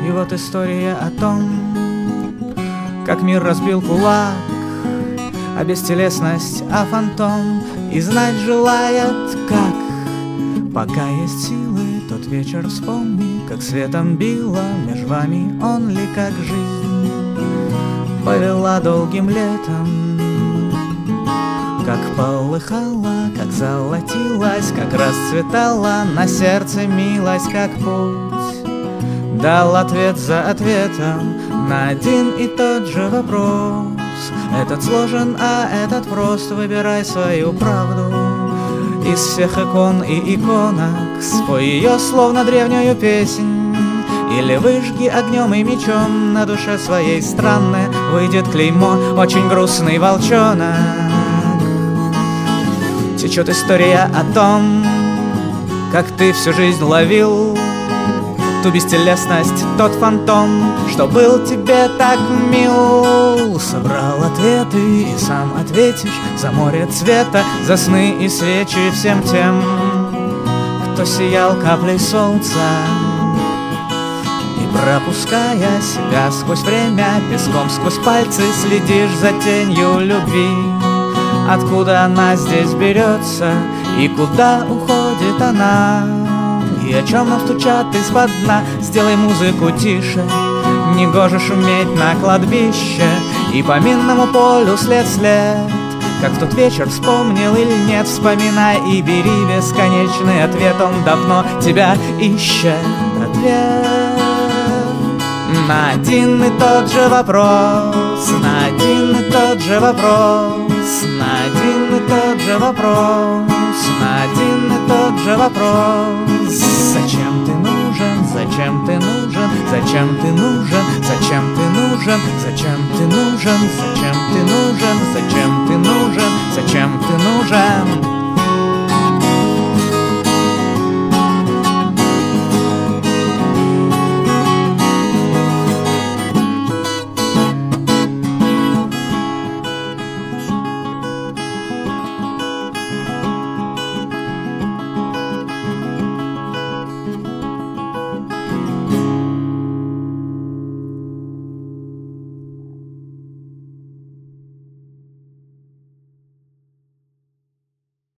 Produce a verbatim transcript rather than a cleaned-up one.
И вот история о том, как мир разбил кулак, а бестелесность, а фантом, и знать желает, как. Пока есть силы, тот вечер вспомни, как светом било меж вами, он ли как жизнь повела долгим летом, как полыхала, как золотилась, как расцветала на сердце милость, как путь дал ответ за ответом на один и тот же вопрос. Этот сложен, а этот прост, выбирай свою правду. Из всех икон и иконок спой ее, словно древнюю песнь, или выжги огнем и мечом на душе своей странное выйдет клеймо, очень грустный волчонок. Течет история о том, как ты всю жизнь ловил ту бестелесность, тот фантом, что был тебе так мил. Собрал ответы и сам ответишь за море цвета, за сны и свечи всем тем, кто сиял каплей солнца. И пропуская себя сквозь время, песком сквозь пальцы следишь за тенью любви. Откуда она здесь берется и куда уходит она? И о чем нам стучат из-под дна? Сделай музыку тише, негоже шуметь на кладбище. И по минному полю след-след, как в тот вечер вспомнил или нет, вспоминай и бери бесконечный ответ. Он давно тебя ищет, ответ на один и тот же вопрос, на один и тот же вопрос, на один и тот же вопрос, на один и тот же вопрос. Зачем ты нужен, зачем ты нужен, зачем ты нужен, зачем ты нужен, зачем ты нужен, зачем ты нужен, зачем ты нужен, зачем ты нужен?